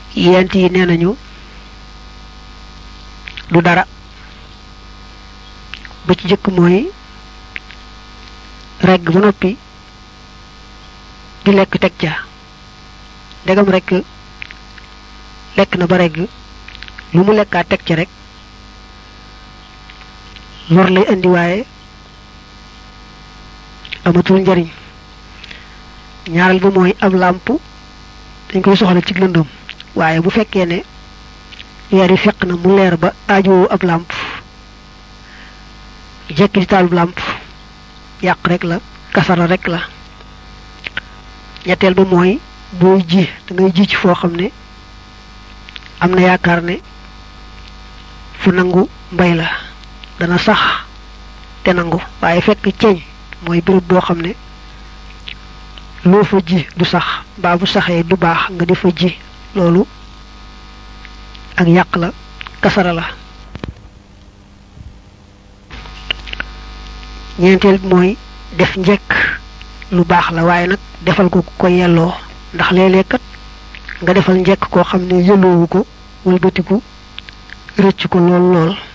yent yi nenañu du dara ba ci jëk moy reg ba nopi di lek tek ca degam rek lek na ba reg lu mu lekka tek ca rek lor lay andi waye amatul njariñ ñaaral ba moy ab lamp dañ koy soxla ci lëndum waye bu fekkee ne yari fekk na mu leer ba aajo ab lamp jekki taal lamp yaq rek la kasara rek la ñettel ba moy boy ji da ngay ji ci fo xamne amna yaakar ne fu nangu mbay la dana sax te nangu waye fekk ceñ moy bërepp bo xamne lo fa ji du sax ba bu saxé du baax nga defa ji lolu ak yaq la kasara la ñentel moy def njek lu baax la waye nak defal ko ko yello ndax lélé kat nga defal njek ko xamné yellowu ko wul betiku recc ko lol lol